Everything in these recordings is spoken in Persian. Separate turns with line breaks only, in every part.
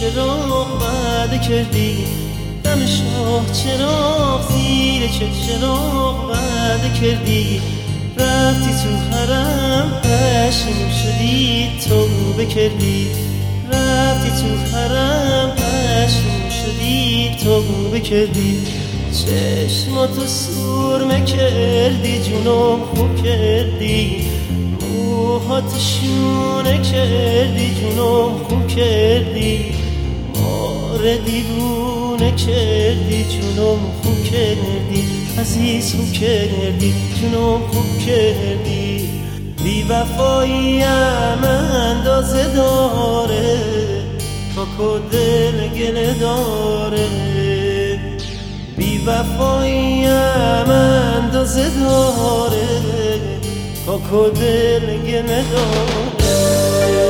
چراغ وعده کردی، دم شاه چراغ زیر چراغ وعده کردی، رفتی تو حرم پشیمون شدی توبه کردی، رفتی تو حرم پشیمون شدی توبه کردی، چشماتو سرمه کردی جونم خوب کردی، موهات شونه کردی جونم خوب کردی، ماره دیوونه کردی جونم خوب کردی، عزیز خوب کردی جونم خوب کردی، بی وفاییم اندازه داره تا دل گله داره، بی وفاییم اندازه داره تا دل گله داره.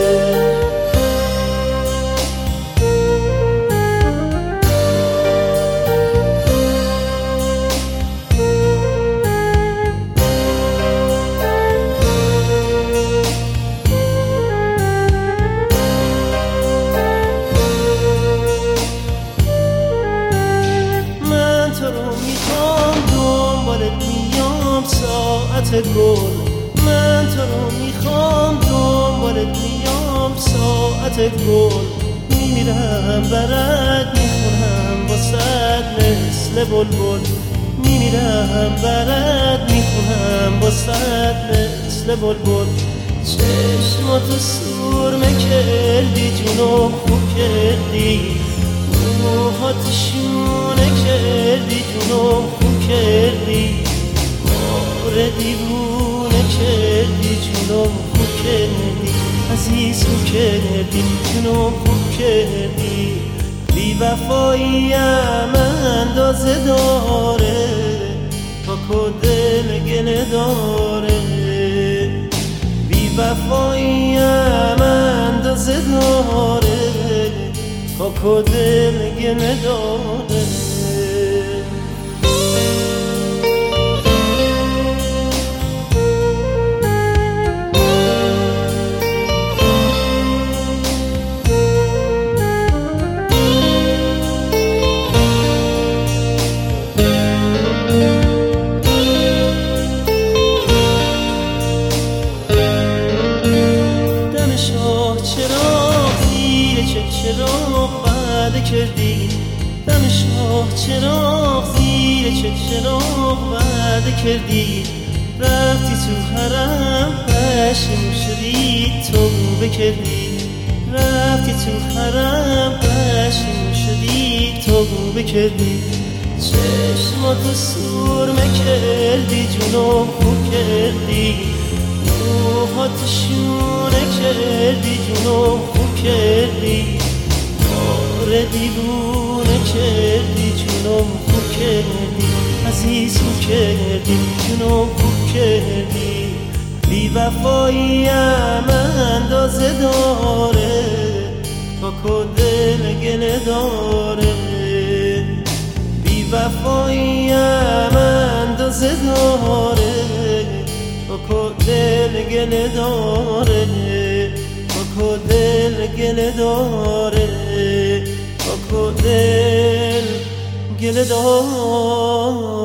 ساعت گل من تو رو میخوام دنبالت میام ساعت گل، میمیرم برات میخونم واسد مثل بلبل، میمیرم برات میخونم واسد مثل بلبل، چشماتو سرمه کردی جونم خوب کردی، موهات شونه کردی جونم خوب کردی، ماره دیوونه کردی جونم خوب کردی، عزیز خوب کردی جونم خوب کردی، بی وفاییم اندازه داره تا دل گله داره، بی وفاییم اندازه داره تا دل گله داره. چراغ وعده کردی، دم شاه چراغ زیر چراغ وعده کردی، رفتی تو حرم پشیمون شدی توبه کردی، رفتی تو حرم پشیمون شدی توبه کردی، چشماتو سرمه کردی جونم خوب کردی، موهات شونه کردی جونم خوب کردی، ماره دیوونه کردی جونم خوب کردی، عزیز خوب کردی جونم خوب کردی، بی وفاییم اندازه داره تا دل گله داره، بی وفاییم اندازه داره تا دل گله داره، تا دل گله داره، تا دل گله داره.